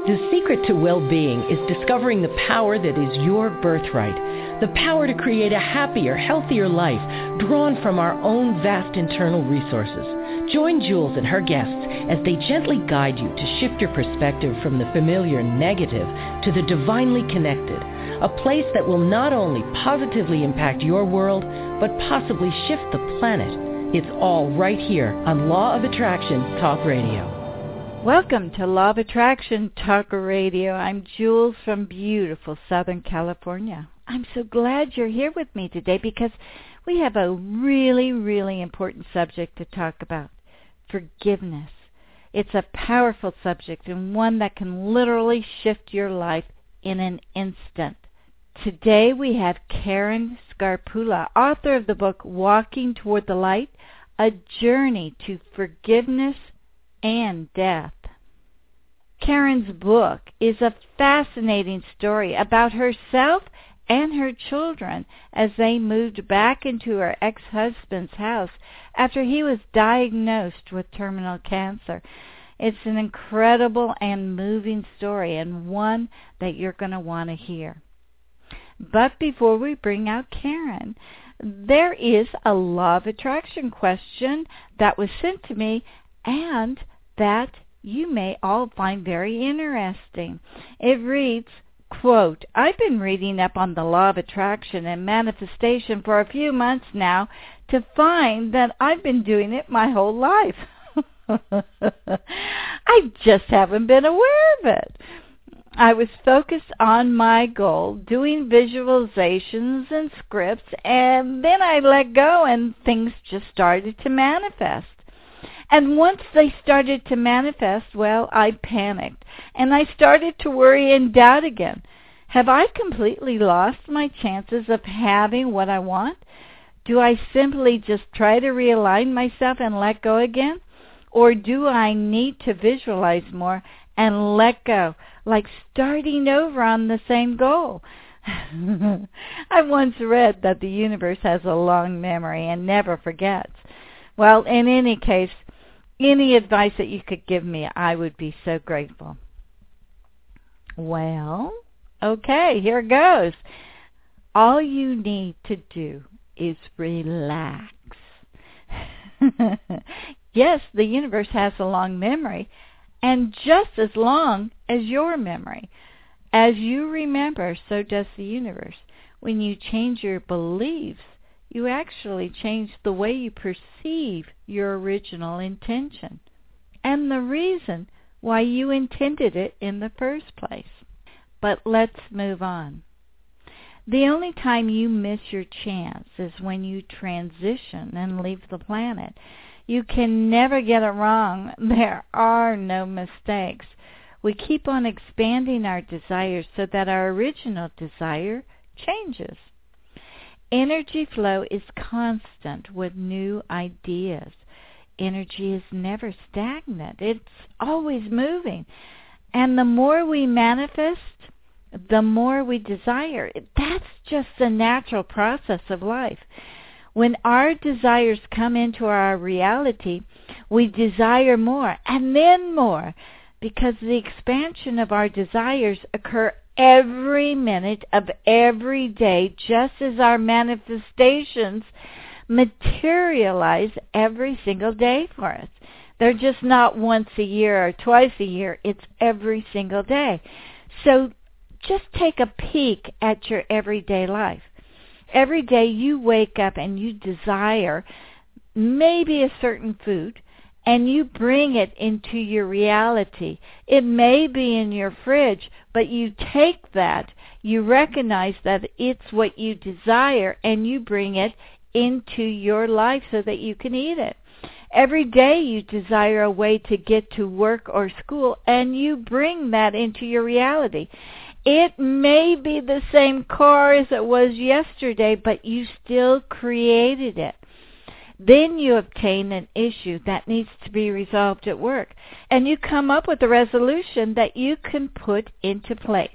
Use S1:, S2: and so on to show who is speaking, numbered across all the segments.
S1: The secret to well-being is discovering the power that is your birthright. The power to create a happier, healthier life drawn from our own vast internal resources. Join Jules and her guests as they gently guide you to shift your perspective from the familiar negative to the divinely connected. A place that will not only positively impact your world, but possibly shift the planet. It's all right here on Law of Attraction Talk Radio.
S2: Welcome to Law of Attraction Talk Radio. I'm Jules from beautiful Southern California. I'm so glad you're here with me today because we have a really, really important subject to talk about. Forgiveness. It's a powerful subject and one that can literally shift your life in an instant. Today we have Karen Scarpula, author of the book Walking Toward the Light, A Journey to Forgiveness and Death. Karen's book is a fascinating story about herself and her children as they moved back into her ex-husband's house after he was diagnosed with terminal cancer. It's an incredible and moving story and one that you're going to want to hear. But before we bring out Karen, there is a Law of Attraction question that was sent to me and that you may all find very interesting. It reads, quote, I've been reading up on the Law of Attraction and manifestation for a few months now to find that I've been doing it my whole life. I just haven't been aware of it. I was focused on my goal, doing visualizations and scripts, and then I let go and things just started to manifest. And once they started to manifest, well, I panicked, and I started to worry and doubt again. Have I completely lost my chances of having what I want? Do I simply just try to realign myself and let go again? Or do I need to visualize more and let go, like starting over on the same goal? I once read that the universe has a long memory and never forgets. Well, in any case, any advice that you could give me, I would be so grateful. Well, okay, here goes. All you need to do is relax. Yes, the universe has a long memory, and just as long as your memory. As you remember, so does the universe. When you change your beliefs, you actually change the way you perceive your original intention and the reason why you intended it in the first place. But let's move on. The only time you miss your chance is when you transition and leave the planet. You can never get it wrong. There are no mistakes. We keep on expanding our desires so that our original desire changes. Energy flow is constant with new ideas. Energy is never stagnant. It's always moving. And the more we manifest, the more we desire. That's just the natural process of life. When our desires come into our reality, we desire more and then more, because the expansion of our desires occur every minute of every day, just as our manifestations materialize every single day for us. They're just not once a year or twice a year. It's every single day. So just take a peek at your everyday life. Every day you wake up and you desire maybe a certain food, and you bring it into your reality. It may be in your fridge, but you take that, you recognize that it's what you desire, and you bring it into your life so that you can eat it. Every day you desire a way to get to work or school, and you bring that into your reality. It may be the same car as it was yesterday, but you still created it. Then you obtain an issue that needs to be resolved at work, and you come up with a resolution that you can put into place.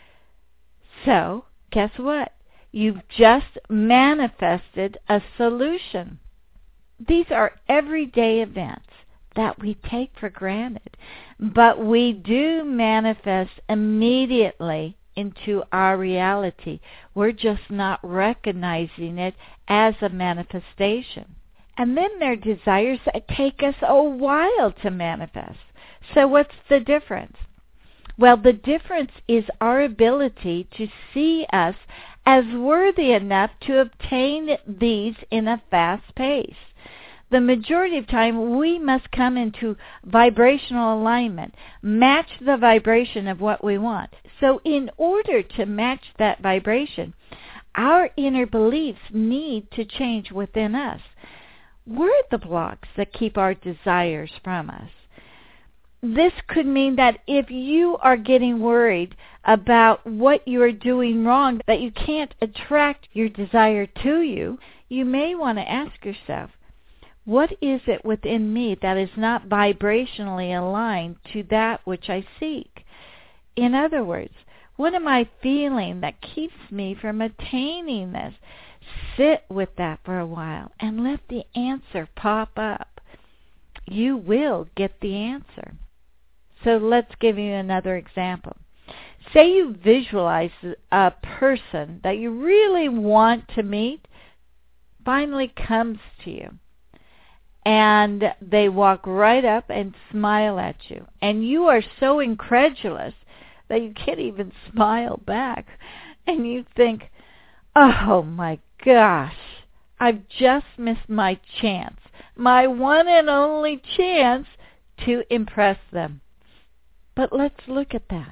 S2: So, guess what? You've just manifested a solution. These are everyday events that we take for granted. But we do manifest immediately into our reality. We're just not recognizing it as a manifestation. And then there are desires that take us a while to manifest. So what's the difference? Well, the difference is our ability to see us as worthy enough to obtain these in a fast pace. The majority of time, we must come into vibrational alignment, match the vibration of what we want. So in order to match that vibration, our inner beliefs need to change within us. We're the blocks that keep our desires from us. This could mean that if you are getting worried about what you are doing wrong, that you can't attract your desire to you, you may want to ask yourself, what is it within me that is not vibrationally aligned to that which I seek? In other words, what am I feeling that keeps me from attaining this? Sit with that for a while and let the answer pop up. You will get the answer. So let's give you another example. Say you visualize a person that you really want to meet finally comes to you. And they walk right up and smile at you. And you are so incredulous that you can't even smile back. And you think, oh my gosh, I've just missed my chance. My one and only chance to impress them. But let's look at that.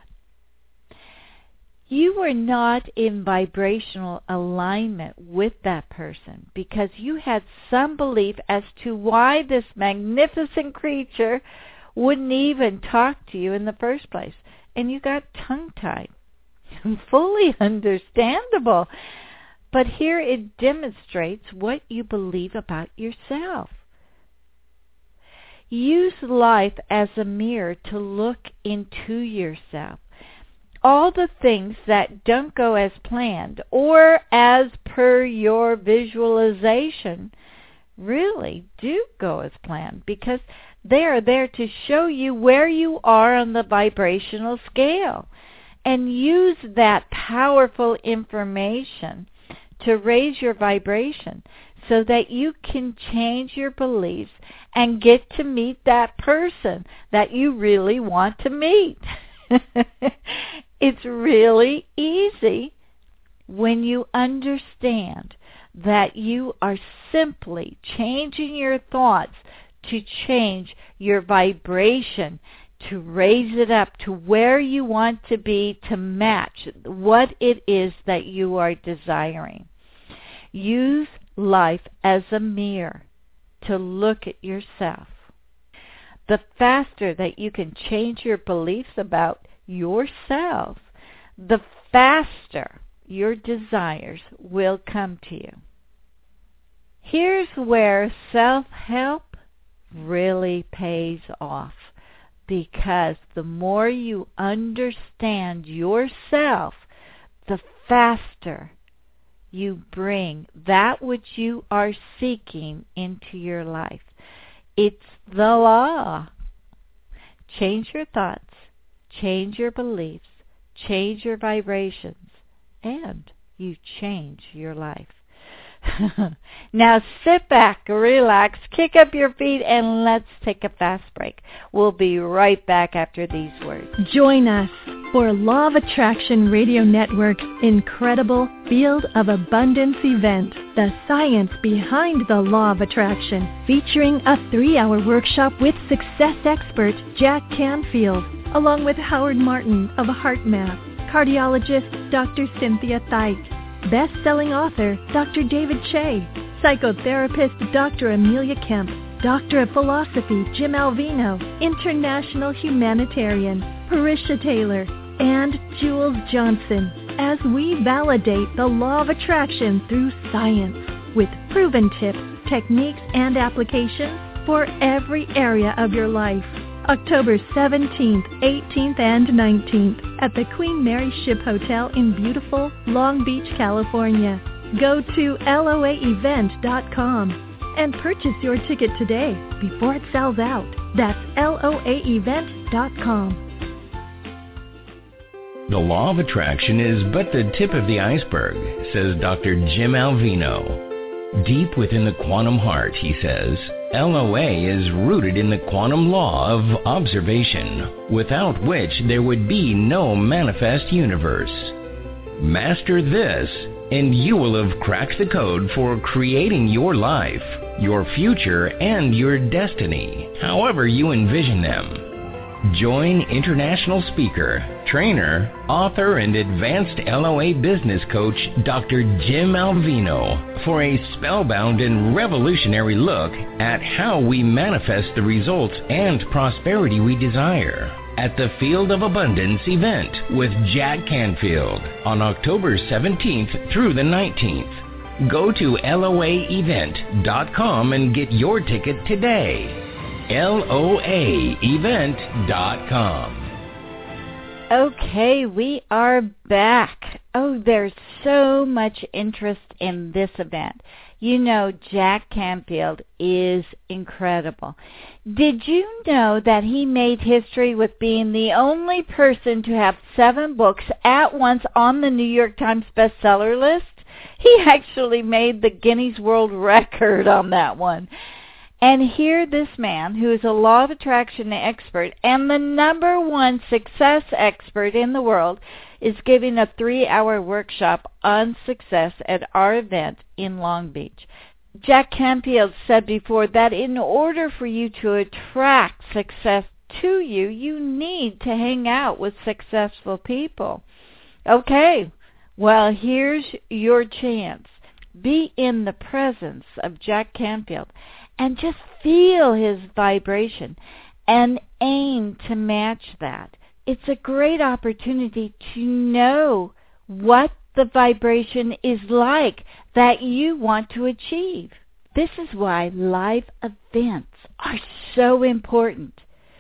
S2: You were not in vibrational alignment with that person because you had some belief as to why this magnificent creature wouldn't even talk to you in the first place. And you got tongue-tied. Fully understandable. But here it demonstrates what you believe about yourself. Use life as a mirror to look into yourself. All the things that don't go as planned or as per your visualization really do go as planned because they are there to show you where you are on the vibrational scale. And use that powerful information to raise your vibration so that you can change your beliefs and get to meet that person that you really want to meet. It's really easy when you understand that you are simply changing your thoughts to change your vibration, to raise it up to where you want to be to match what it is that you are desiring. Use life as a mirror to look at yourself. The faster that you can change your beliefs about yourself, the faster your desires will come to you. Here's where self-help really pays off, because the more you understand yourself, the faster you bring that which you are seeking into your life. It's the law. Change your thoughts, change your beliefs, change your vibrations, and you change your life. Now sit back, relax, kick up your feet, and let's take a fast break. We'll be right back after these words.
S3: Join us for Law of Attraction Radio Network's incredible Field of Abundance event, The Science Behind the Law of Attraction, featuring a 3-hour workshop with success expert Jack Canfield, along with Howard Martin of HeartMath, cardiologist Dr. Cynthia Thite, best-selling author Dr. David Shea, psychotherapist Dr. Amelia Kemp, Doctor of Philosophy Jim Alvino, international humanitarian Parisha Taylor, and Jules Johnson, as we validate the law of attraction through science with proven tips, techniques, and applications for every area of your life. October 17th, 18th, and 19th at the Queen Mary Ship Hotel in beautiful Long Beach, California. Go to LOAevent.com and purchase your ticket today before it sells out. That's LOAEvent.com.
S4: The law of attraction is but the tip of the iceberg, says Dr. Jim Alvino. Deep within the quantum heart, he says, LOA is rooted in the quantum law of observation, without which there would be no manifest universe. Master this, and you will have cracked the code for creating your life, your future, and your destiny, however you envision them. Join international speaker, trainer, author, and advanced LOA business coach Dr. Jim Alvino for a spellbound and revolutionary look at how we manifest the results and prosperity we desire at the Field of Abundance event with Jack Canfield on October 17th through the 19th. Go to LOAEvent.com and get your ticket today. LOAEvent.com.
S2: Okay, we are back. Oh, there's so much interest in this event. You know, Jack Canfield is incredible. Did you know that he made history with being the only person to have 7 books at once on the New York Times bestseller list? He actually made the Guinness World Record on that one. And here this man, who is a law of attraction expert and the #1 success expert in the world, is giving a 3-hour workshop on success at our event in Long Beach. Jack Canfield said before that in order for you to attract success to you, you need to hang out with successful people. Okay, well, here's your chance. Be in the presence of Jack Canfield and just feel his vibration and aim to match that. It's a great opportunity to know what the vibration is like that you want to achieve. This is why live events are so important.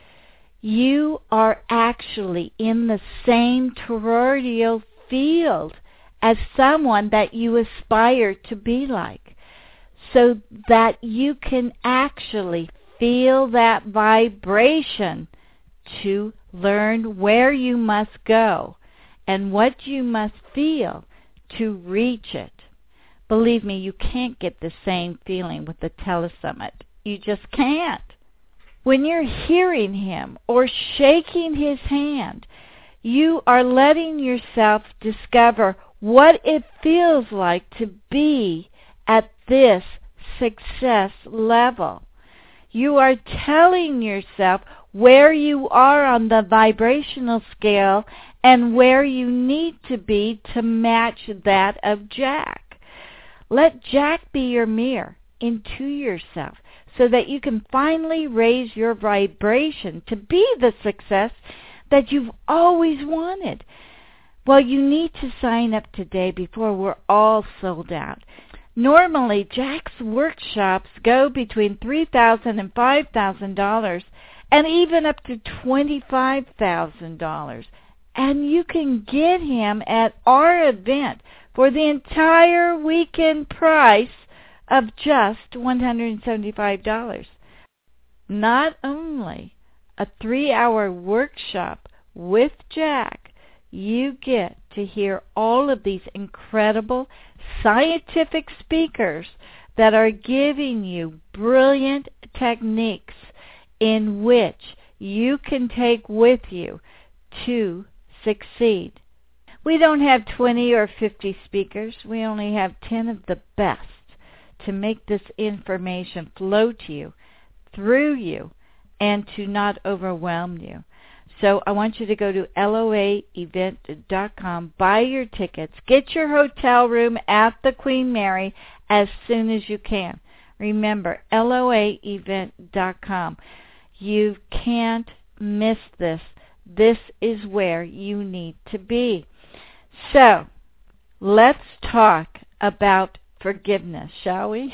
S2: You are actually in the same toroidal field as someone that you aspire to be like, so that you can actually feel that vibration to learn where you must go and what you must feel to reach it. Believe me, you can't get the same feeling with the Telesummit. You just can't. When you're hearing him or shaking his hand, you are letting yourself discover what it feels like to be at this success level. You are telling yourself where you are on the vibrational scale and where you need to be to match that of Jack. Let Jack be your mirror into yourself so that you can finally raise your vibration to be the success that you've always wanted. Well, you need to sign up today before we're all sold out. Normally, Jack's workshops go between $3,000 and $5,000 and even up to $25,000. And you can get him at our event for the entire weekend price of just $175. Not only a 3-hour workshop with Jack, you get to hear all of these incredible scientific speakers that are giving you brilliant techniques in which you can take with you to succeed. We don't have 20 or 50 speakers. We only have 10 of the best to make this information flow to you, through you, and to not overwhelm you. So I want you to go to LOAEvent.com, buy your tickets, get your hotel room at the Queen Mary as soon as you can. Remember, LOAEvent.com. You can't miss this. This is where you need to be. So, let's talk about forgiveness, shall we?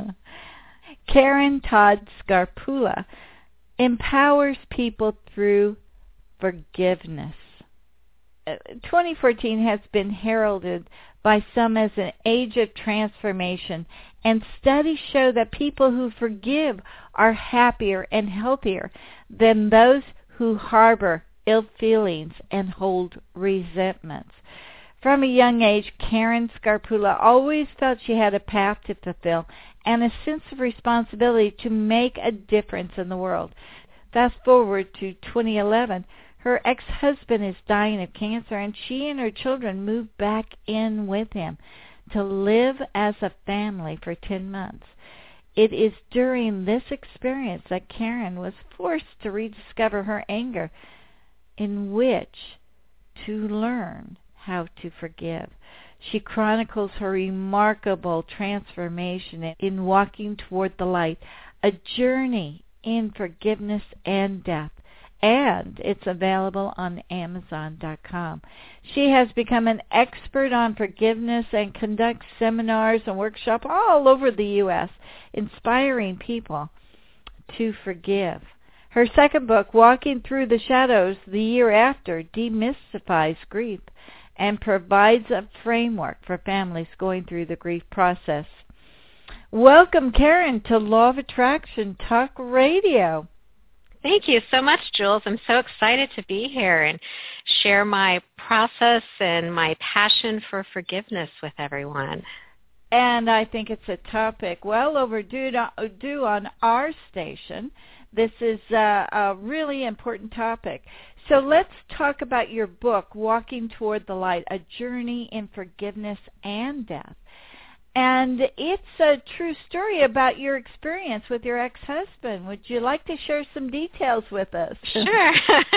S2: Karen Todd Scarpula empowers people through forgiveness. 2014 has been heralded by some as an age of transformation, and studies show that people who forgive are happier and healthier than those who harbor ill feelings and hold resentments. From a young age, Karen Scarpula always felt she had a path to fulfill and a sense of responsibility to make a difference in the world. Fast forward to 2011, her ex-husband is dying of cancer, and she and her children moved back in with him to live as a family for 10 months. It is during this experience that Karen was forced to rediscover her anger, in which to learn how to forgive. She chronicles her remarkable transformation in Walking Toward the Light, a journey in forgiveness and death, and it's available on Amazon.com. She has become an expert on forgiveness and conducts seminars and workshops all over the U.S., inspiring people to forgive. Her second book, Walking Through the Shadows, the Year After, demystifies grief and provides a framework for families going through the grief process. Welcome, Karen, to Law of Attraction Talk Radio.
S5: Thank you so much, Jules. I'm so excited to be here and share my process and my passion for forgiveness with everyone.
S2: And I think it's a topic well overdue on our station. This is a really important topic. So let's talk about your book, Walking Toward the Light, A Journey in Forgiveness and Death. And it's a true story about your experience with your ex-husband. Would you like to share some details with us?
S5: Sure.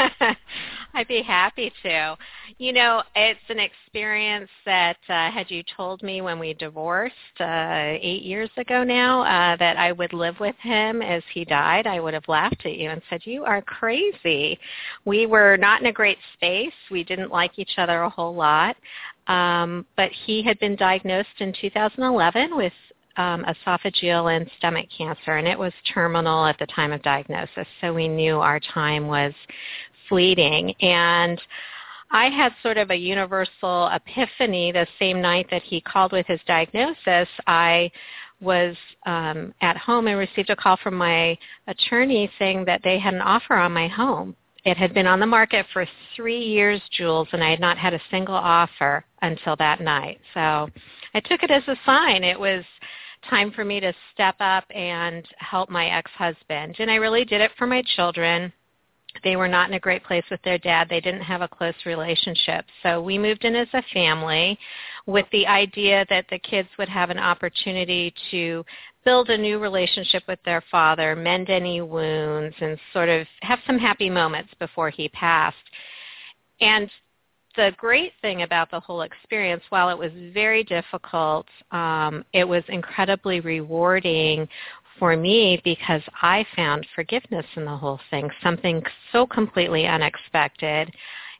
S5: I'd be happy to. You know, it's an experience that had you told me when we divorced 8 years ago now that I would live with him as he died, I would have laughed at you and said, you are crazy. We were not in a great space. We didn't like each other a whole lot. But he had been diagnosed in 2011 with esophageal and stomach cancer, and it was terminal at the time of diagnosis, so we knew our time was fleeting. And I had sort of a universal epiphany the same night that he called with his diagnosis. I was at home and received a call from my attorney saying that they had an offer on my home. It had been on the market for 3 years, Jules, and I had not had a single offer until that night. So I took it as a sign. It was time for me to step up and help my ex-husband. And I really did it for my children. They were not in a great place with their dad. They didn't have a close relationship. So we moved in as a family with the idea that the kids would have an opportunity to build a new relationship with their father, mend any wounds, and sort of have some happy moments before he passed. And the great thing about the whole experience, while it was very difficult, it was incredibly rewarding for me because I found forgiveness in the whole thing, something so completely unexpected.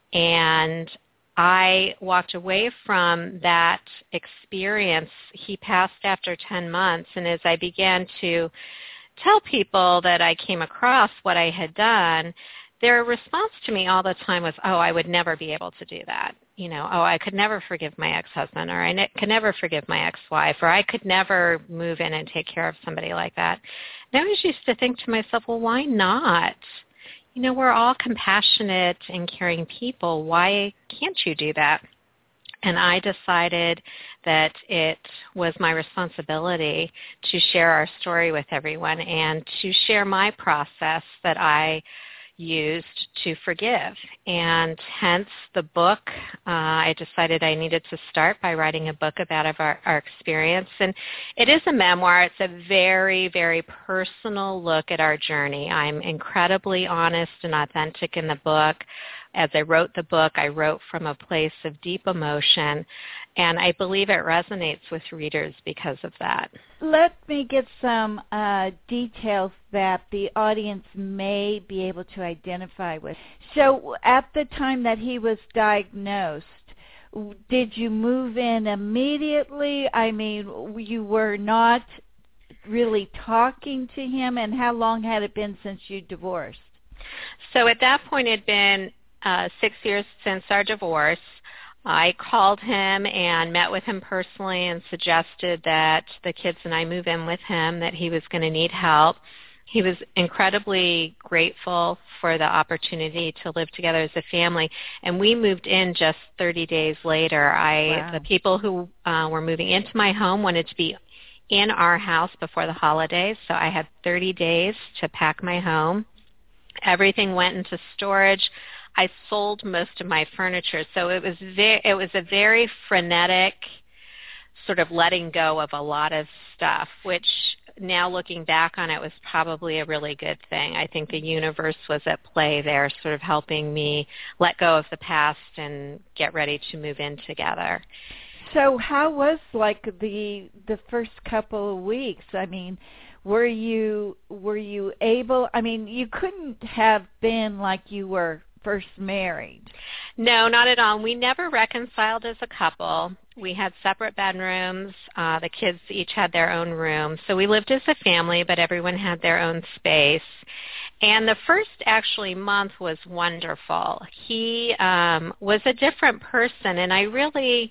S5: And I walked away from that experience. He passed after 10 months, and as I began to tell people that I came across what I had done, their response to me all the time was, oh, I would never be able to do that. You know, oh, I could never forgive my ex-husband, or I could never forgive my ex-wife, or I could never move in and take care of somebody like that. And I always used to think to myself, well, why not? You know, we're all compassionate and caring people. Why can't you do that? And I decided that it was my responsibility to share our story with everyone and to share my process that I used to forgive. And hence the book, I decided I needed to start by writing a book about our experience. And it is a memoir. It's a very, very personal look at our journey. I'm incredibly honest and authentic in the book. As I wrote the book, I wrote from a place of deep emotion, and I believe it resonates with readers because of that.
S2: Let me get some details that the audience may be able to identify with. So at the time that he was diagnosed, did you move in immediately? I mean, you were not really talking to him, and how long had it been since you divorced?
S5: So at that point, it had been 6 years since our divorce. I called him and met with him personally and suggested that the kids and I move in with him, that he was going to need help. He was incredibly grateful for the opportunity to live together as a family, and we moved in just 30 days later.
S2: Wow.
S5: The people who were moving into my home wanted to be in our house before the holidays, so I had 30 days to pack my home. Everything went into storage. I sold most of my furniture, so it was a very frenetic sort of letting go of a lot of stuff, which now looking back on it was probably a really good thing. I think the universe was at play there, sort of helping me let go of the past and get ready to move in together.
S2: So how was like the first couple of weeks? I mean, were you able, I mean, you couldn't have been like you were first married.
S5: No, not at all. We never reconciled as a couple. We had separate bedrooms. The kids each had their own room. So we lived as a family, but everyone had their own space. And the first actually month was wonderful. He was a different person, and I really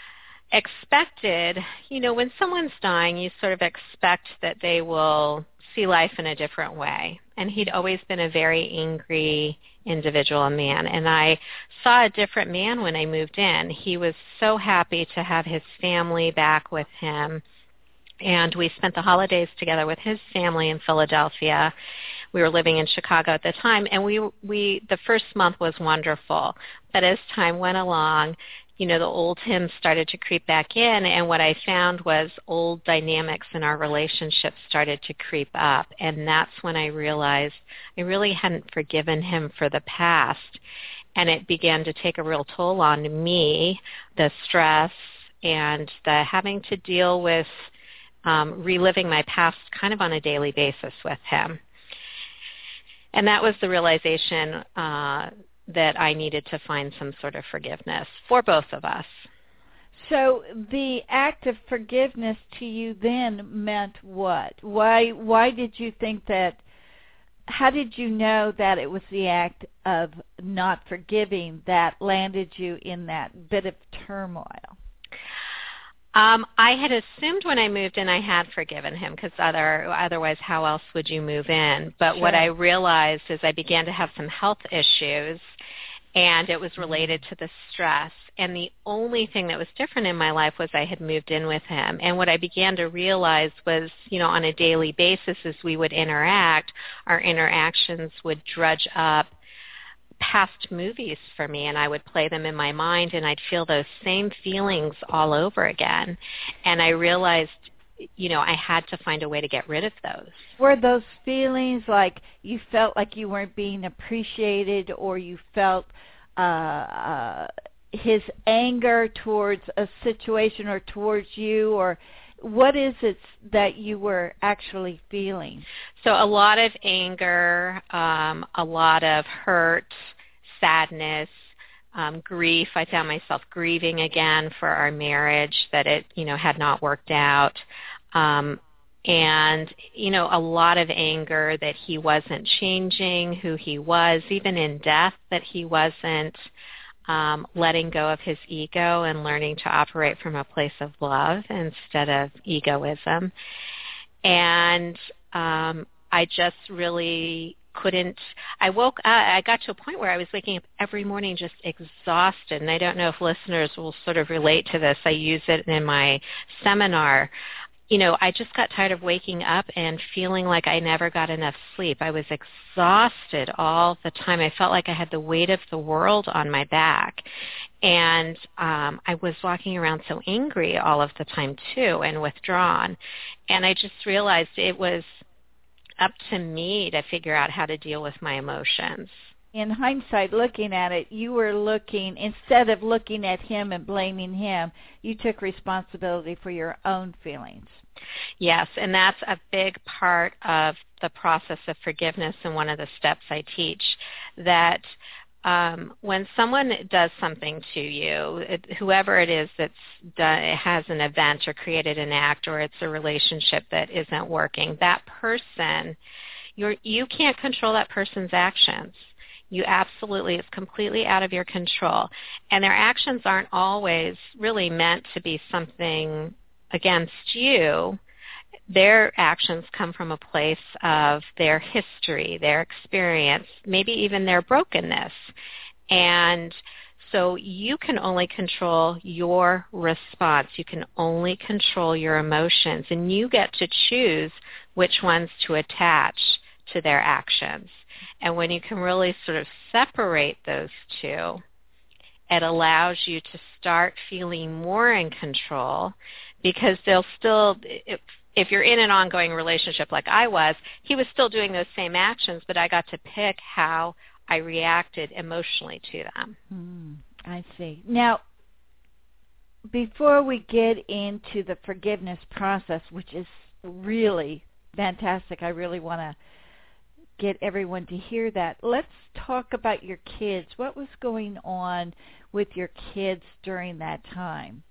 S5: expected, when someone's dying, you sort of expect that they will see life in a different way. And he'd always been a very angry individual man. And I saw a different man when I moved in. He was so happy to have his family back with him. And we spent the holidays together with his family in Philadelphia. We were living in Chicago at the time, and the first month was wonderful. But as time went along, the old him started to creep back in, and what I found was old dynamics in our relationship started to creep up, and that's when I realized I really hadn't forgiven him for the past, and it began to take a real toll on me, the stress and the having to deal with reliving my past kind of on a daily basis with him. And that was the realization that I needed to find some sort of forgiveness for both of us.
S2: So the act of forgiveness to you then meant what? Why did you think that? How did you know that it was the act of not forgiving that landed you in that bit of turmoil?
S5: I had assumed when I moved in I had forgiven him, because otherwise how else would you move in? But
S2: Sure.
S5: What I realized is I began to have some health issues, and it was related to the stress. And the only thing that was different in my life was I had moved in with him. And what I began to realize was, on a daily basis as we would interact, our interactions would drudge up past movies for me, and I would play them in my mind, and I'd feel those same feelings all over again. And I realized, I had to find a way to get rid of those.
S2: Were those feelings like you felt like you weren't being appreciated, or you felt his anger towards a situation or towards you, or what is it that you were actually feeling?
S5: So a lot of anger, a lot of hurt, sadness, grief. I found myself grieving again for our marriage, that it, had not worked out. And, a lot of anger that he wasn't changing who he was, even in death, that he wasn't letting go of his ego and learning to operate from a place of love instead of egoism. And I just really couldn't. I got to a point where I was waking up every morning just exhausted, and I don't know if listeners will sort of relate to this. I use it in my seminar. I just got tired of waking up and feeling like I never got enough sleep. I was exhausted all the time. I felt like I had the weight of the world on my back. And I was walking around so angry all of the time, too, and withdrawn. And I just realized it was up to me to figure out how to deal with my emotions.
S2: In hindsight, looking at it, you were looking, instead of looking at him and blaming him, you took responsibility for your own feelings.
S5: Yes, and that's a big part of the process of forgiveness, and one of the steps I teach, that when someone does something to you, whoever it is that's has an event or created an act, or it's a relationship that isn't working, that person, you can't control that person's actions. You absolutely, it's completely out of your control. And their actions aren't always really meant to be something against you. Their actions come from a place of their history, their experience, maybe even their brokenness. And so you can only control your response. You can only control your emotions, and you get to choose which ones to attach to their actions. And when you can really sort of separate those two, it allows you to start feeling more in control, because they'll still, if you're in an ongoing relationship like I was, he was still doing those same actions, but I got to pick how I reacted emotionally to them.
S2: I see. Now, before we get into the forgiveness process, which is really fantastic, I really want to get everyone to hear that. Let's talk about your kids. What was going on with your kids during that time?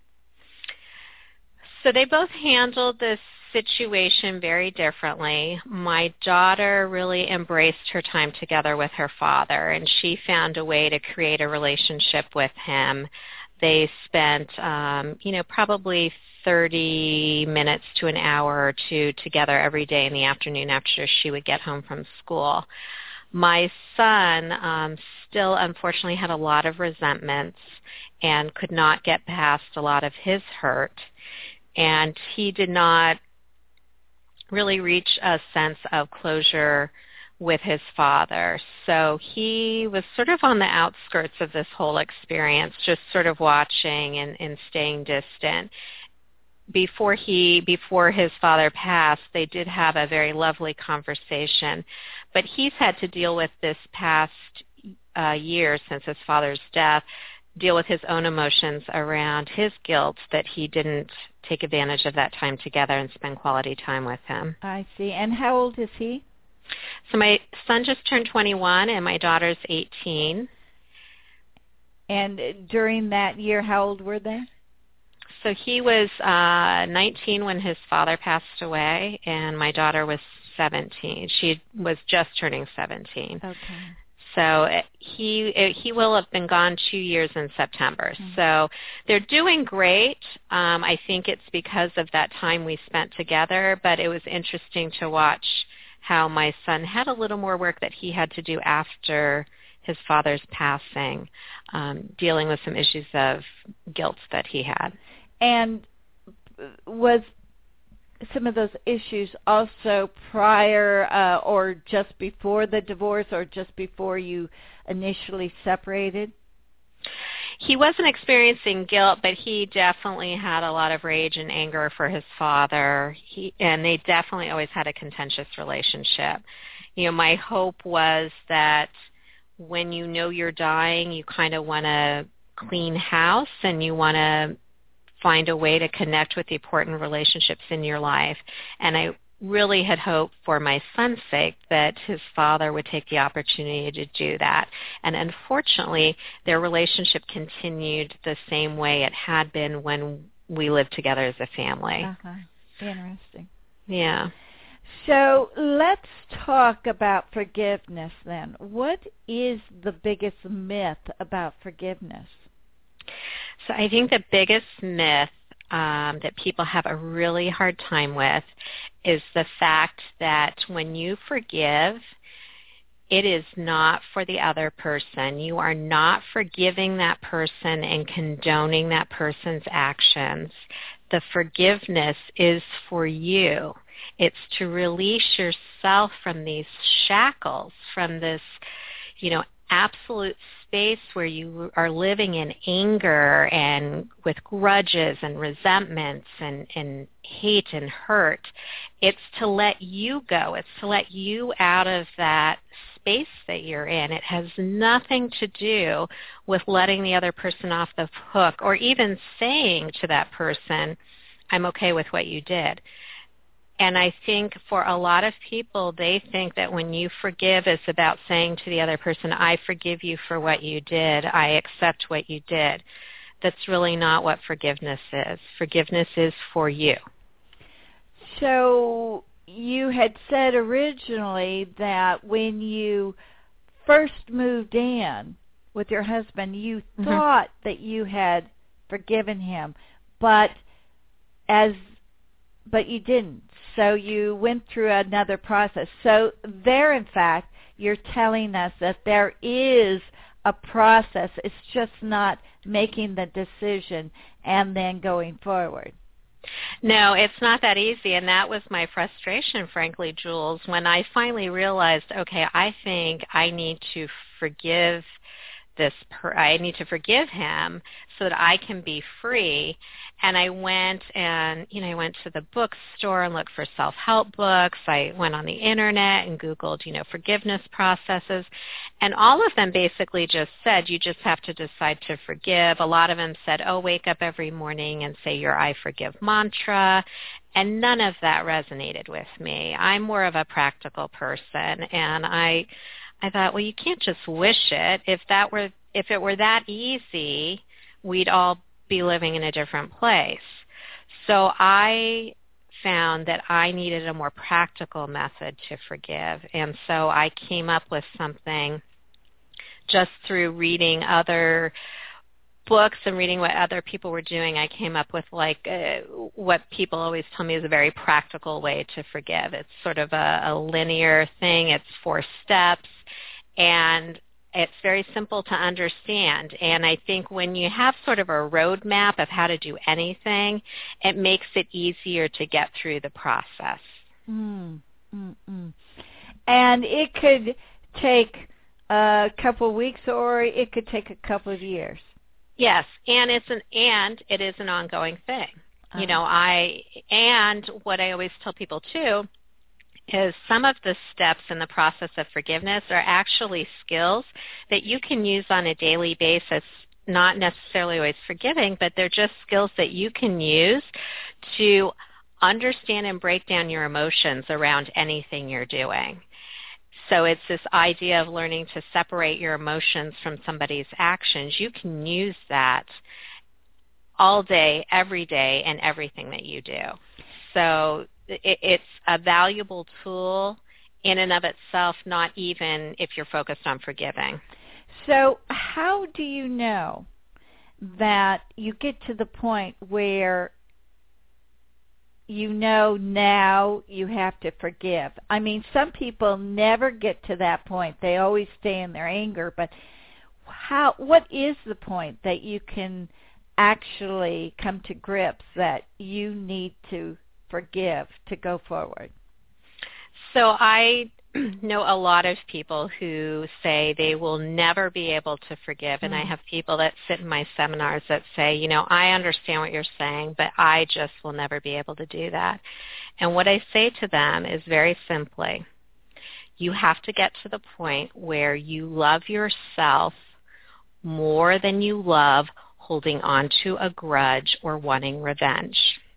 S5: So they both handled this situation very differently. My daughter really embraced her time together with her father, and she found a way to create a relationship with him. They spent, probably 30 minutes to an hour or two together every day in the afternoon after she would get home from school. My son still unfortunately had a lot of resentments and could not get past a lot of his hurt, and he did not really reach a sense of closure with his father. So he was sort of on the outskirts of this whole experience, just sort of watching and staying distant. Before his father passed, they did have a very lovely conversation, but he's had to deal with this past year since his father's death, deal with his own emotions around his guilt that he didn't take advantage of that time together and spend quality time with him.
S2: I see. And how old is he?
S5: So my son just turned 21 and my daughter's 18.
S2: And during that year, how old were they?
S5: So he was 19 when his father passed away, and my daughter was 17. She was just turning 17.
S2: Okay.
S5: So he will have been gone 2 years in September. Mm-hmm. So they're doing great. I think it's because of that time we spent together, but it was interesting to watch how my son had a little more work that he had to do after his father's passing, dealing with some issues of guilt that he had.
S2: And was some of those issues also prior or just before the divorce or just before you initially separated?
S5: He wasn't experiencing guilt, but he definitely had a lot of rage and anger for his father. And they definitely always had a contentious relationship. My hope was that when you know you're dying, you kind of want to clean house and you want to find a way to connect with the important relationships in your life. And I really had hoped for my son's sake that his father would take the opportunity to do that. And unfortunately, their relationship continued the same way it had been when we lived together as a family.
S2: Uh-huh. Interesting.
S5: Yeah.
S2: So let's talk about forgiveness then. What is the biggest myth about forgiveness?
S5: So I think the biggest myth that people have a really hard time with is the fact that when you forgive, it is not for the other person. You are not forgiving that person and condoning that person's actions. The forgiveness is for you. It's to release yourself from these shackles, from this, absolute space where you are living in anger and with grudges and resentments and hate and hurt. It's to let you go. It's to let you out of that space that you're in. It has nothing to do with letting the other person off the hook or even saying to that person, I'm okay with what you did. And I think for a lot of people, they think that when you forgive, it's about saying to the other person, I forgive you for what you did. I accept what you did. That's really not what forgiveness is. Forgiveness is for you.
S2: So you had said originally that when you first moved in with your husband, you thought that you had forgiven him, but you didn't. So you went through another process. So there, in fact, you're telling us that there is a process. It's just not making the decision and then going forward.
S5: No, it's not that easy, and that was my frustration, frankly, Jules, when I finally realized, okay, I think I need to forgive I need to forgive him so that I can be free. And I went I went to the bookstore and looked for self-help books. I went on the internet and Googled, forgiveness processes. And all of them basically just said, you just have to decide to forgive. A lot of them said, wake up every morning and say your I forgive mantra. And none of that resonated with me. I'm more of a practical person, and I thought, well, you can't just wish it. If it were that easy, we'd all be living in a different place. So I found that I needed a more practical method to forgive. And so I came up with something just through reading other books and reading what other people were doing. I came up with what people always tell me is a very practical way to forgive. It's sort of a linear thing. It's 4 steps, and it's very simple to understand. And I think when you have sort of a roadmap of how to do anything, it makes it easier to get through the process.
S2: And it could take a couple of weeks, or it could take a couple of years.
S5: Yes, and it is an ongoing thing. And what I always tell people too is some of the steps in the process of forgiveness are actually skills that you can use on a daily basis, not necessarily always forgiving, but they're just skills that you can use to understand and break down your emotions around anything you're doing. So it's this idea of learning to separate your emotions from somebody's actions. You can use that all day, every day, and everything that you do. So it's a valuable tool in and of itself, not even if you're focused on forgiving.
S2: So how do you know that you get to the point where now you have to forgive? I mean, some people never get to that point. They always stay in their anger. But what is the point that you can actually come to grips that you need to forgive to go forward?
S5: So I know a lot of people who say they will never be able to forgive, and I have people that sit in my seminars that say, I understand what you're saying, but I just will never be able to do that. And what I say to them is very simply, you have to get to the point where you love yourself more than you love holding on to a grudge or wanting revenge.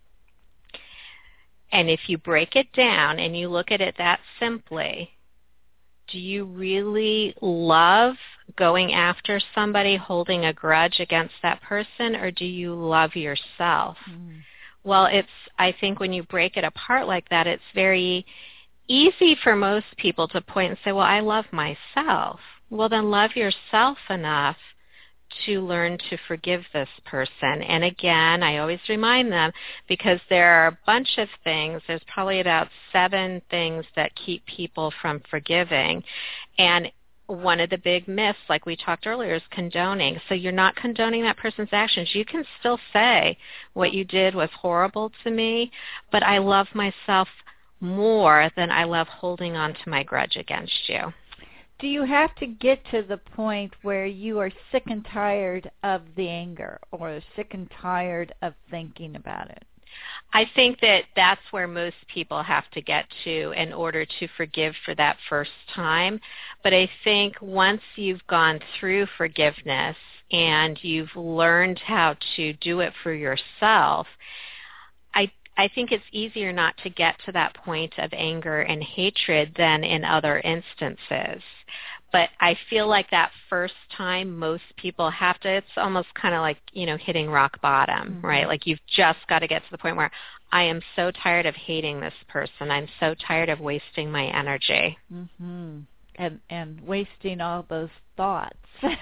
S5: And if you break it down and you look at it that simply, do you really love going after somebody, holding a grudge against that person, or do you love yourself? Well, I think when you break it apart like that, it's very easy for most people to point and say, well, I love myself. Well, then love yourself enough to learn to forgive this person. And again, I always remind them, because there are a bunch of things, there's probably about 7 things that keep people from forgiving. And one of the big myths, like we talked earlier, is condoning. So you're not condoning that person's actions. You can still say, what you did was horrible to me, but I love myself more than I love holding on to my grudge against you.
S2: Do you have to get to the point where you are sick and tired of the anger, or sick and tired of thinking about it?
S5: I think that that's where most people have to get to in order to forgive for that first time. But I think once you've gone through forgiveness and you've learned how to do it for yourself, I think it's easier not to get to that point of anger and hatred than in other instances. But I feel like that first time most people have to, it's almost kind of like, hitting rock bottom, right? Like you've just got to get to the point where I am so tired of hating this person. I'm so tired of wasting my energy.
S2: and wasting all those thoughts.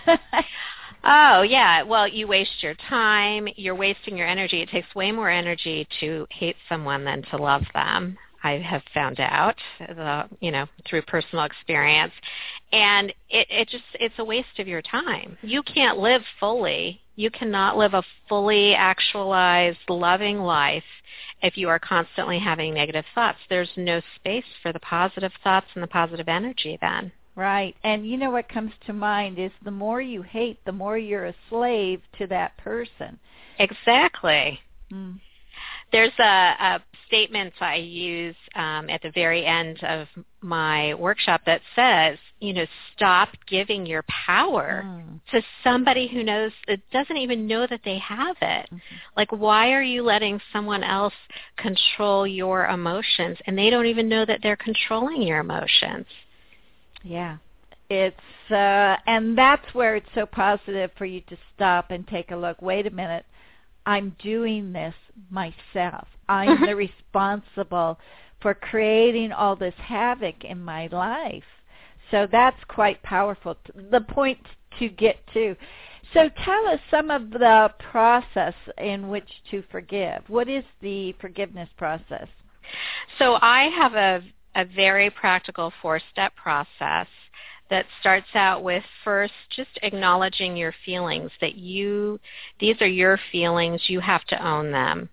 S5: Oh, yeah. Well, you waste your time. You're wasting your energy. It takes way more energy to hate someone than to love them. I have found out, through personal experience. And it's a waste of your time. You can't live fully. You cannot live a fully actualized, loving life if you are constantly having negative thoughts. There's no space for the positive thoughts and the positive energy then.
S2: Right. And you know what comes to mind is the more you hate, the more you're a slave to that person.
S5: Exactly.
S2: Mm.
S5: There's a statement I use at the very end of my workshop that says, stop giving your power to somebody who doesn't even know that they have it. Mm-hmm. Like, why are you letting someone else control your emotions, and they don't even know that they're controlling your emotions?
S2: Yeah. It's and that's where it's so positive for you to stop and take a look. Wait a minute. I'm doing this myself. I'm the responsible for creating all this havoc in my life. So that's quite powerful, the point to get to. So tell us some of the process in which to forgive. What is the forgiveness process?
S5: So I have a very practical 4-step process that starts out with first just acknowledging your feelings, that these are your feelings, you have to own them,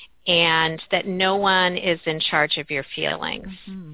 S5: and that no one is in charge of your feelings. Mm-hmm.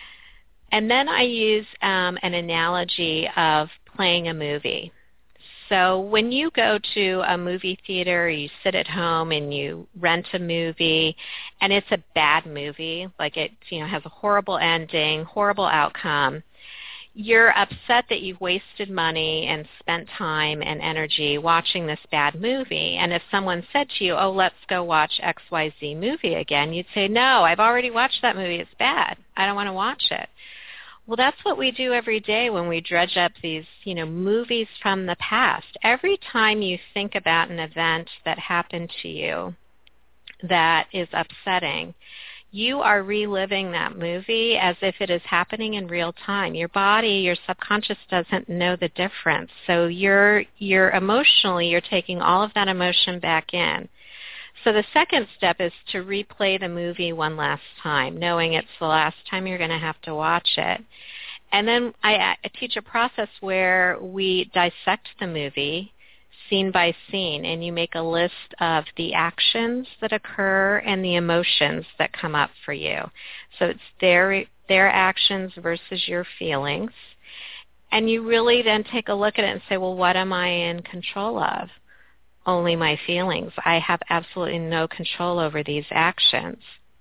S5: And then I use an analogy of playing a movie. So when you go to a movie theater, you sit at home and you rent a movie, and it's a bad movie, like it has a horrible ending, horrible outcome, you're upset that you've wasted money and spent time and energy watching this bad movie. And if someone said to you, let's go watch XYZ movie again, you'd say, no, I've already watched that movie. It's bad. I don't want to watch it. Well, that's what we do every day when we dredge up these, movies from the past. Every time you think about an event that happened to you that is upsetting, you are reliving that movie as if it is happening in real time. Your body, your subconscious doesn't know the difference. So you're emotionally, you're taking all of that emotion back in. So the second step is to replay the movie one last time, knowing it's the last time you're going to have to watch it. And then I teach a process where we dissect the movie scene by scene, and you make a list of the actions that occur and the emotions that come up for you. So it's their actions versus your feelings. And you really then take a look at it and say, well, what am I in control of? Only my feelings. I have absolutely no control over these actions.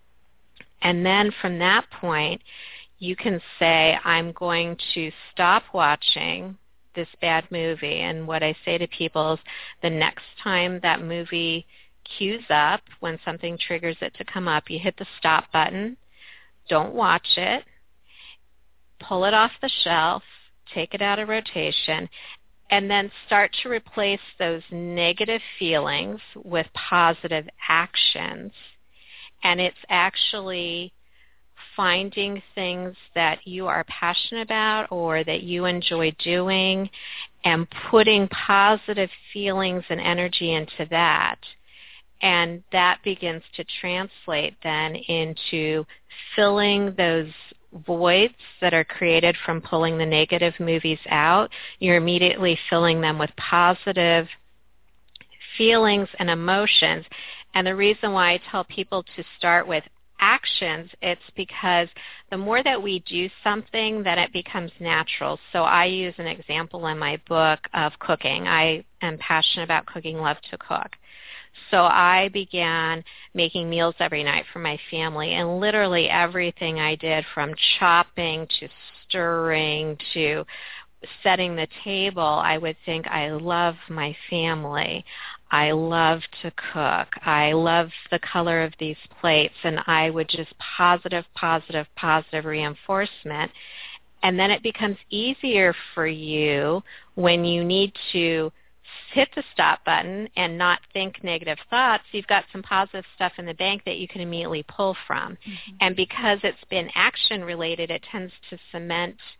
S5: And then from that point, you can say, I'm going to stop watching this bad movie. And what I say to people is the next time that movie cues up, when something triggers it to come up, you hit the stop button, don't watch it, pull it off the shelf, take it out of rotation, and then start to replace those negative feelings with positive actions. And it's actually finding things that you are passionate about or that you enjoy doing and putting positive feelings and energy into that. And that begins to translate then into filling those voids that are created from pulling the negative movies out. You're immediately filling them with positive feelings and emotions. And the reason why I tell people to start with actions, it's because the more that we do something, then it becomes natural. So I use an example in my book of cooking. I am passionate about cooking, love to cook. So I began making meals every night for my family, and literally everything I did, from chopping to stirring to setting the table, I would think, I love my family. I love to cook. I love the color of these plates. And I would just positive reinforcement. And then it becomes easier for you when you need to hit the stop button and not think negative thoughts. You've got some positive stuff in the bank that you can immediately pull from. Mm-hmm. And because it's been action related, it tends to cement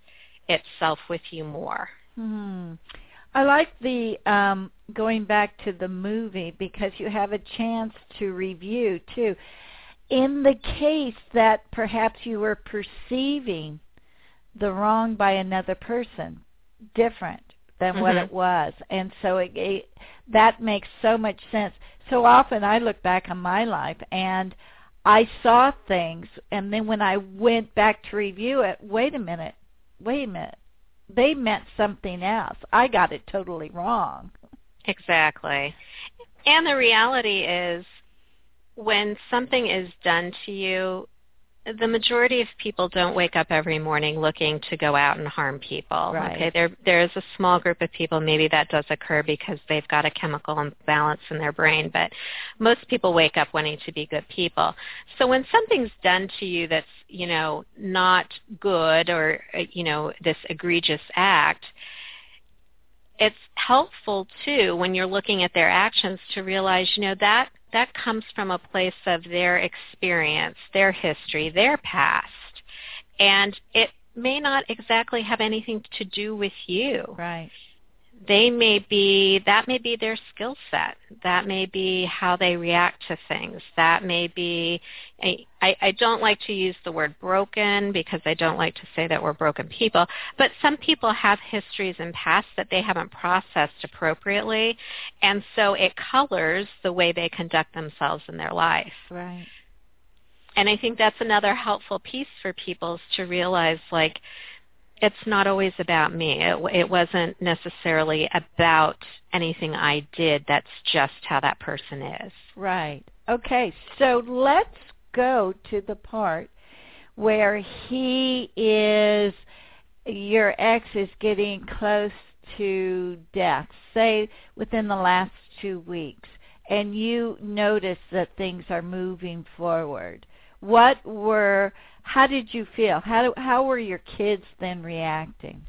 S5: itself with you more.
S2: I like the going back to the movie because you have a chance to review too. In the case that perhaps you were perceiving the wrong by another person different than what it was, and so that makes so much sense. So often I look back on my life and I saw things, and then when I went back to review it, wait a minute, they meant something else. I got it totally wrong.
S5: Exactly. And the reality is, when something is done to you, the majority of people don't wake up every morning looking to go out and harm people.
S2: Right.
S5: Okay, there is a small group of people, maybe that does occur because they've got a chemical imbalance in their brain, but most people wake up wanting to be good people. So when something's done to you that's, not good, or, this egregious act, it's helpful too when you're looking at their actions to realize, that comes from a place of their experience, their history, their past. And it may not exactly have anything to do with you.
S2: Right.
S5: That may be their skill set. That may be how they react to things. That may be, I don't like to use the word broken because I don't like to say that we're broken people, but some people have histories and past that they haven't processed appropriately, and so it colors the way they conduct themselves in their life.
S2: Right.
S5: And I think that's another helpful piece for people is to realize, it's not always about me. It wasn't necessarily about anything I did. That's just how that person is.
S2: Right. Okay, so let's go to the part where your ex is getting close to death, say within the last 2 weeks, and you notice that things are moving forward. How did you feel? How were your kids then reacting?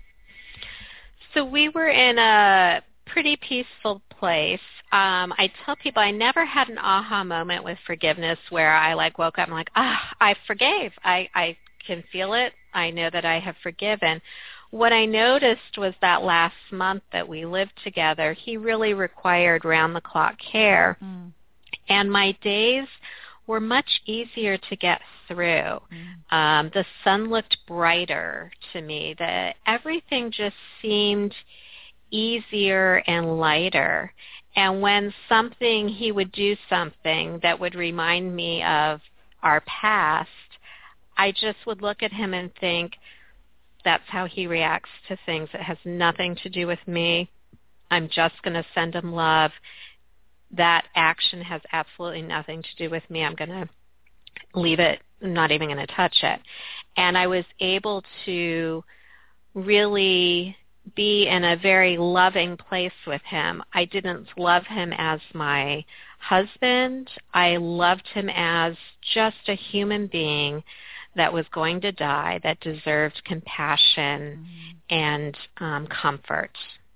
S5: So we were in a pretty peaceful place. I tell people I never had an aha moment with forgiveness where I woke up and I forgave. I can feel it. I know that I have forgiven. What I noticed was that last month that we lived together, he really required round-the-clock care. And my days were much easier to get through. The sun looked brighter to me. Everything just seemed easier and lighter. And when he would do something that would remind me of our past, I just would look at him and think, that's how he reacts to things. It has nothing to do with me. I'm just going to send him love. That action has absolutely nothing to do with me. I'm going to leave it. I'm not even going to touch it. And I was able to really be in a very loving place with him. I didn't love him as my husband. I loved him as just a human being that was going to die, that deserved compassion and comfort.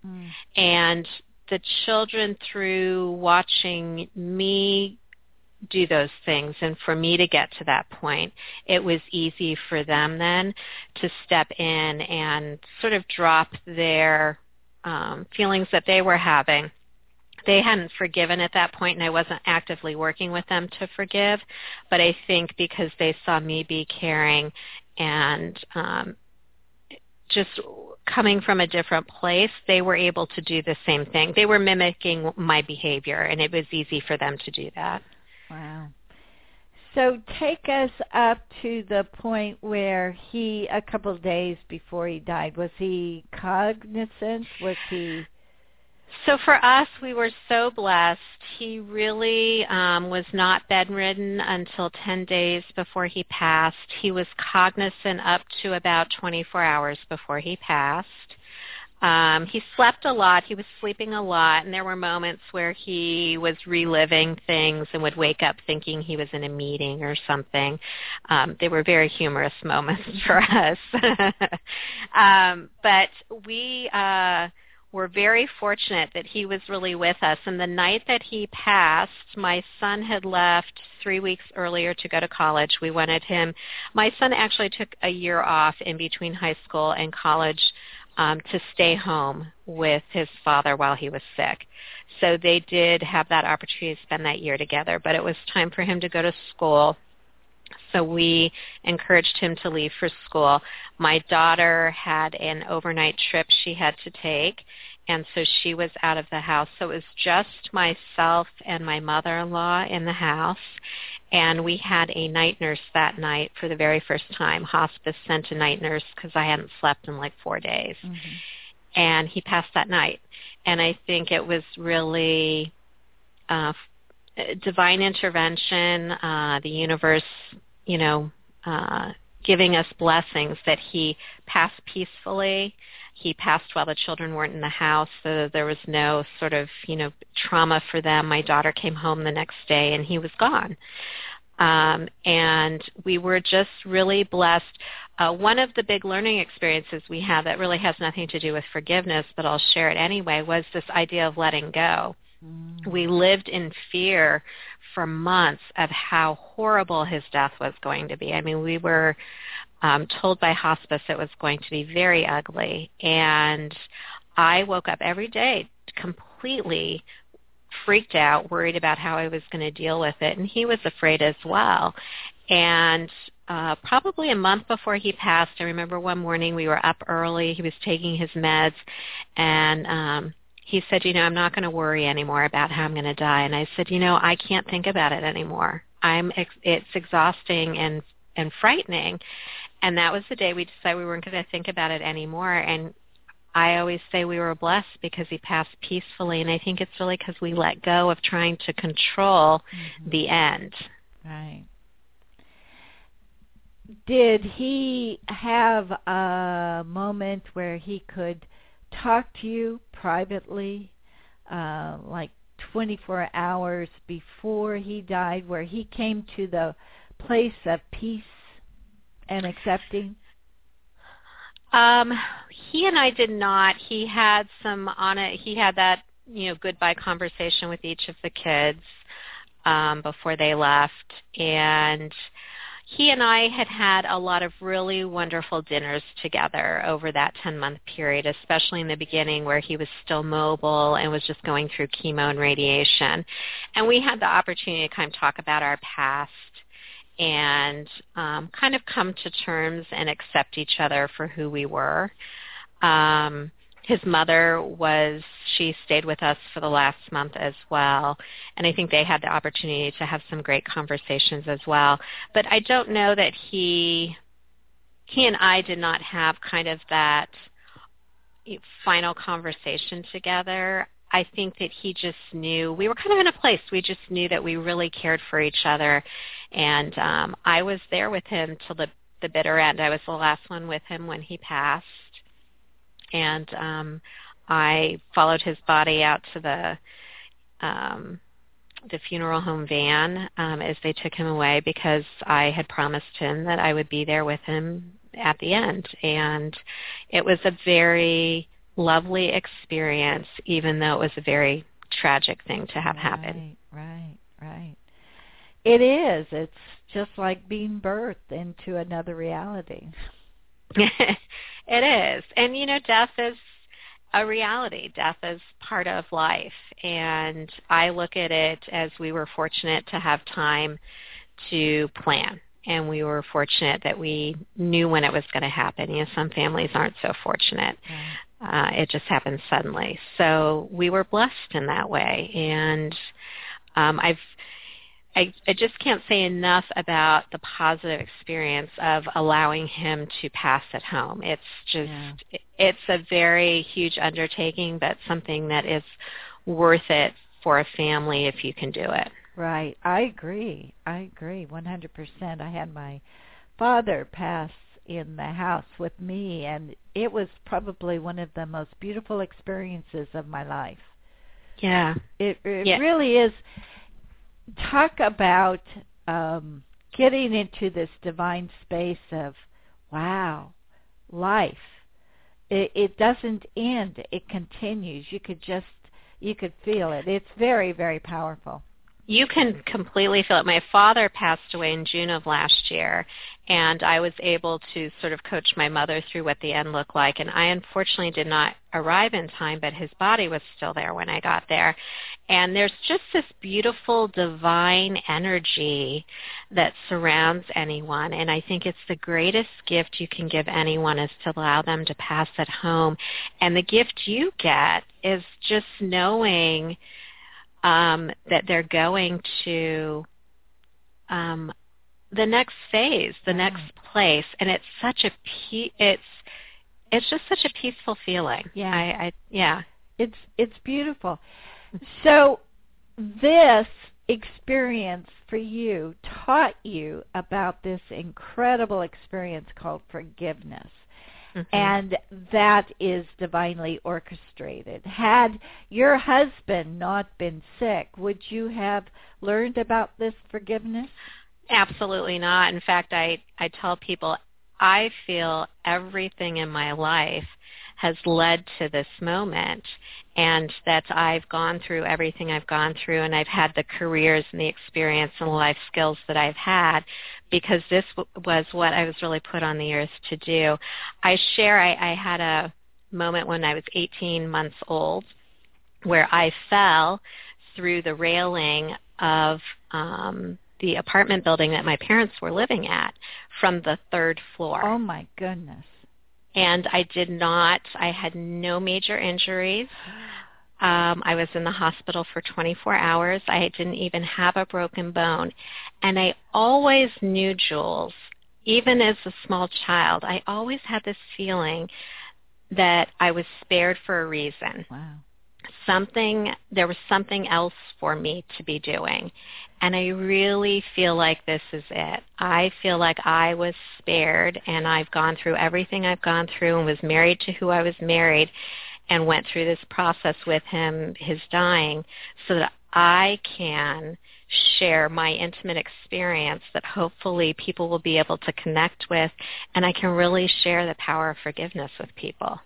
S5: And the children, through watching me do those things and for me to get to that point, it was easy for them then to step in and sort of drop their feelings that they were having. They hadn't forgiven at that point, and I wasn't actively working with them to forgive, but I think because they saw me be caring and just coming from a different place, they were able to do the same thing. They were mimicking my behavior, and it was easy for them to do that.
S2: Wow. So take us up to the point where a couple of days before he died, was he cognizant? So
S5: for us, we were so blessed. He really was not bedridden until 10 days before he passed. He was cognizant up to about 24 hours before he passed. He slept a lot. He was sleeping a lot, and there were moments where he was reliving things and would wake up thinking he was in a meeting or something. They were very humorous moments for us. But were very fortunate that he was really with us. And the night that he passed, my son had left 3 weeks earlier to go to college. We wanted him. My son actually took a year off in between high school and college to stay home with his father while he was sick. So they did have that opportunity to spend that year together. But it was time for him to go to school. So we encouraged him to leave for school. My daughter had an overnight trip she had to take, and so she was out of the house. So it was just myself and my mother-in-law in the house, and we had a night nurse that night for the very first time. Hospice sent a night nurse because I hadn't slept in like 4 days. Mm-hmm. And he passed that night. And I think it was really divine intervention, the universe, giving us blessings that he passed peacefully. He passed while the children weren't in the house, so there was no sort of, trauma for them. My daughter came home the next day, and he was gone. And we were just really blessed. One of the big learning experiences we had that really has nothing to do with forgiveness, but I'll share it anyway, was this idea of letting go. We lived in fear for months of how horrible his death was going to be. I mean, we were told by hospice it was going to be very ugly. And I woke up every day completely freaked out, worried about how I was going to deal with it. And he was afraid as well. And probably a month before he passed, I remember one morning we were up early. He was taking his meds, and he said, I'm not going to worry anymore about how I'm going to die. And I said, I can't think about it anymore. It's exhausting and frightening. And that was the day we decided we weren't going to think about it anymore. And I always say we were blessed because he passed peacefully. And I think it's really because we let go of trying to control the end.
S2: Right. Did he have a moment where he could talk to you privately, like 24 hours before he died, where he came to the place of peace and accepting?
S5: He and I did not. He had that, goodbye conversation with each of the kids before they left, and he and I had a lot of really wonderful dinners together over that 10-month period, especially in the beginning where he was still mobile and was just going through chemo and radiation. And we had the opportunity to kind of talk about our past and kind of come to terms and accept each other for who we were. His mother she stayed with us for the last month as well, and I think they had the opportunity to have some great conversations as well. But I don't know that he and I did not have kind of that final conversation together. I think that he just knew, we were kind of in a place, we just knew that we really cared for each other, and I was there with him till the bitter end. I was the last one with him when he passed. And I followed his body out to the funeral home van as they took him away, because I had promised him that I would be there with him at the end. And it was a very lovely experience, even though it was a very tragic thing to have happen.
S2: Right. It is. It's just like being birthed into another reality.
S5: It is. And, death is a reality. Death is part of life. And I look at it as we were fortunate to have time to plan. And we were fortunate that we knew when it was going to happen. Some families aren't so fortunate. Right. It just happens suddenly. So we were blessed in that way. And I just can't say enough about the positive experience of allowing him to pass at home. It's just, It's a very huge undertaking, but something that is worth it for a family if you can do it.
S2: Right. I agree 100%. I had my father pass in the house with me, and it was probably one of the most beautiful experiences of my life.
S5: Yeah.
S2: It really is. Talk about getting into this divine space of, wow, life. it doesn't end. It continues. You could feel it. It's very, very powerful.
S5: You can completely feel it. My father passed away in June of last year, and I was able to sort of coach my mother through what the end looked like. And I unfortunately did not arrive in time, but his body was still there when I got there. And there's just this beautiful divine energy that surrounds anyone. And I think it's the greatest gift you can give anyone is to allow them to pass it home. And the gift you get is just knowing that they're going to the next phase, the next place, and it's such a it's just such a peaceful feeling.
S2: Yeah,
S5: yeah,
S2: it's beautiful. So this experience for you taught you about this incredible experience called forgiveness. Mm-hmm. And that is divinely orchestrated. Had your husband not been sick, would you have learned about this forgiveness?
S5: Absolutely not. In fact, I tell people I feel everything in my life has led to this moment, and that I've gone through everything I've gone through, and I've had the careers and the experience and the life skills that I've had because this was what I was really put on the earth to do. I had a moment when I was 18 months old where I fell through the railing of the apartment building that my parents were living at from the 3rd floor.
S2: Oh, my goodness.
S5: And I had no major injuries. I was in the hospital for 24 hours. I didn't even have a broken bone. And I always knew, Jules, even as a small child, I always had this feeling that I was spared for a reason.
S2: Wow.
S5: There was something else for me to be doing. And I really feel like this is it. I feel like I was spared, and I've gone through everything I've gone through and was married to who I was married and went through this process with him, his dying, so that I can share my intimate experience that hopefully people will be able to connect with, and I can really share the power of forgiveness with people.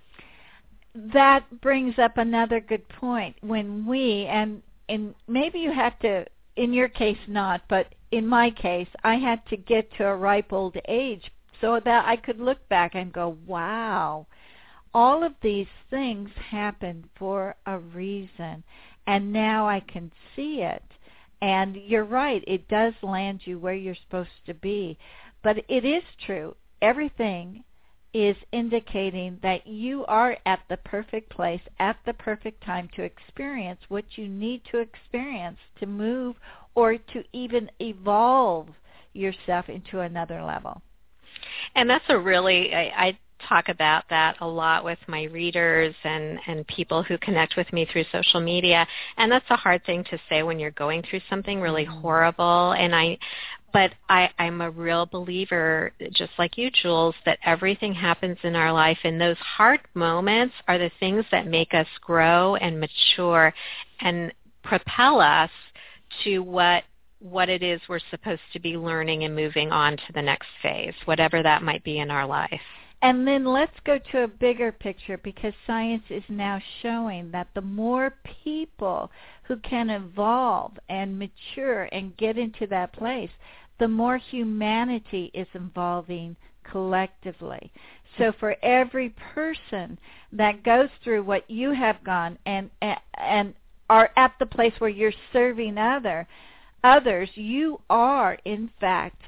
S2: That brings up another good point. When and maybe you have to, in your case not, but in my case, I had to get to a ripe old age so that I could look back and go, wow, all of these things happened for a reason, and now I can see it. And you're right, it does land you where you're supposed to be. But it is true. Everything is indicating that you are at the perfect place at the perfect time to experience what you need to experience to move or to even evolve yourself into another level.
S5: And that's I talk about that a lot with my readers and people who connect with me through social media. And that's a hard thing to say when you're going through something really horrible. But I'm a real believer, just like you, Jules, that everything happens in our life, and those hard moments are the things that make us grow and mature and propel us to what it is we're supposed to be learning and moving on to the next phase, whatever that might be in our life.
S2: And then let's go to a bigger picture, because science is now showing that the more people who can evolve and mature and get into that place, the more humanity is evolving collectively. So for every person that goes through what you have gone and are at the place where you're serving others, you are, in fact,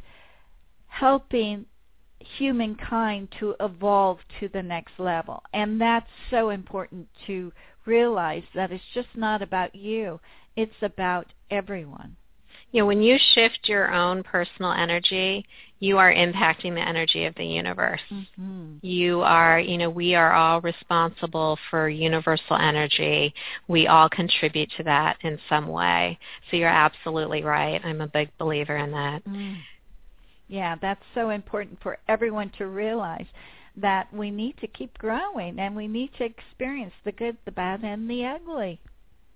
S2: helping humankind to evolve to the next level. And that's so important to realize, that it's just not about you. It's about everyone.
S5: When you shift your own personal energy, you are impacting the energy of the universe. Mm-hmm. We are all responsible for universal energy. We all contribute to that in some way. So you're absolutely right. I'm a big believer in that.
S2: Mm. Yeah, that's so important for everyone to realize, that we need to keep growing and we need to experience the good, the bad, and the ugly.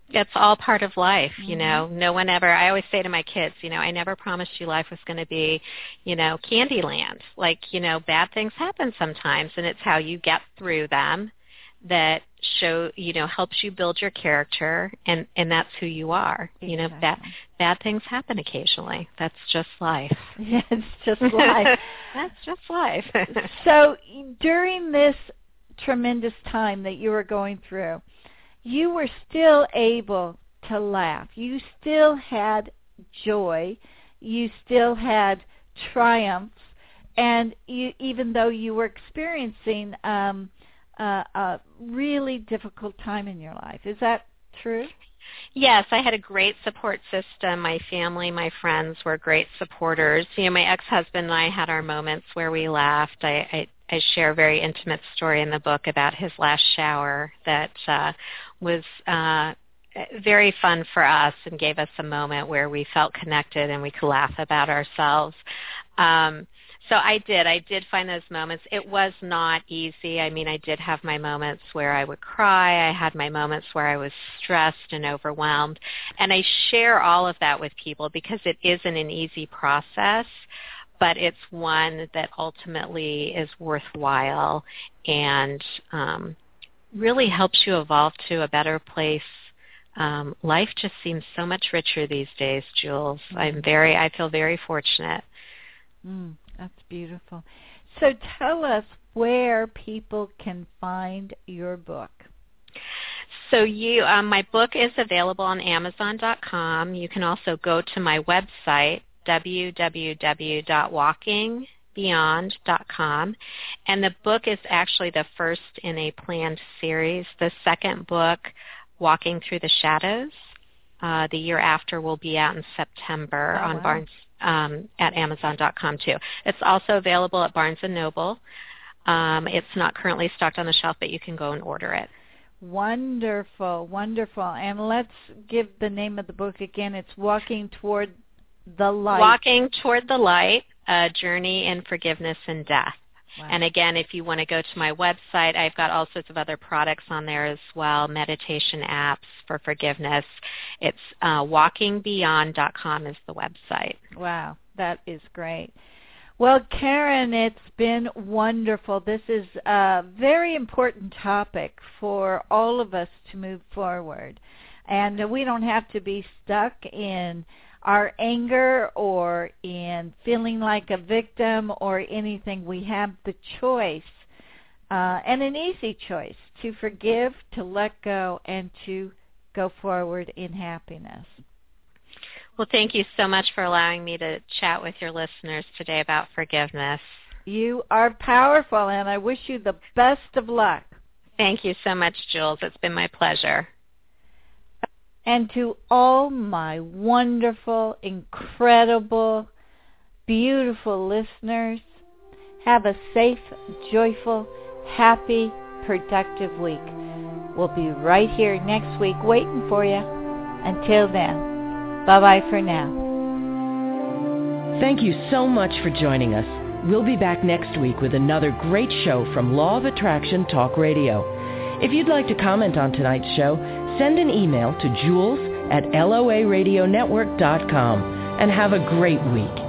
S5: it's all part of life, No one ever, I always say to my kids, I never promised you life was going to be, Candyland. Like, bad things happen sometimes, and it's how you get through them that helps you build your character, and that's who you are.
S2: Exactly.
S5: Bad things happen occasionally. That's just life.
S2: Yeah, it's just life.
S5: That's just life.
S2: So during this tremendous time that you were going through, you were still able to laugh. You still had joy. You still had triumphs. And even though you were experiencing a really difficult time in your life. Is that true?
S5: Yes, I had a great support system. My family, my friends were great supporters. My ex-husband and I had our moments where we laughed. I share a very intimate story in the book about his last shower that was very fun for us and gave us a moment where we felt connected and we could laugh about ourselves. So I did find those moments. It was not easy. I mean, I did have my moments where I would cry. I had my moments where I was stressed and overwhelmed. And I share all of that with people because it isn't an easy process, but it's one that ultimately is worthwhile and really helps you evolve to a better place. Life just seems so much richer these days, Jules. I feel very fortunate.
S2: That's beautiful. So tell us where people can find your book.
S5: So my book is available on Amazon.com. You can also go to my website, www.walkingbeyond.com. And the book is actually the first in a planned series. The second book, Walking Through the Shadows, the year after will be out in September on Barnes. At Amazon.com too. It's also available at Barnes & Noble. It's not currently stocked on the shelf, but you can go and order it.
S2: Wonderful, wonderful. And let's give the name of the book again. It's Walking Toward the Light.
S5: Walking Toward the Light, A Journey in Forgiveness and Death.
S2: Wow.
S5: And again, if you want to go to my website, I've got all sorts of other products on there as well, meditation apps for forgiveness. It's walkingbeyond.com is the website.
S2: Wow, that is great. Well, Karen, it's been wonderful. This is a very important topic for all of us to move forward. And we don't have to be stuck in our anger or in feeling like a victim or anything. We have the choice, and an easy choice, to forgive, to let go, and to go forward in happiness.
S5: Well, thank you so much for allowing me to chat with your listeners today about forgiveness.
S2: You are powerful, and I wish you the best of luck.
S5: Thank you so much, Jules. It's been my pleasure.
S2: And to all my wonderful, incredible, beautiful listeners, have a safe, joyful, happy, productive week. We'll be right here next week waiting for you. Until then, bye-bye for now.
S1: Thank you so much for joining us. We'll be back next week with another great show from Law of Attraction Talk Radio. If you'd like to comment on tonight's show, send an email to jules@loaradionetwork.com and have a great week.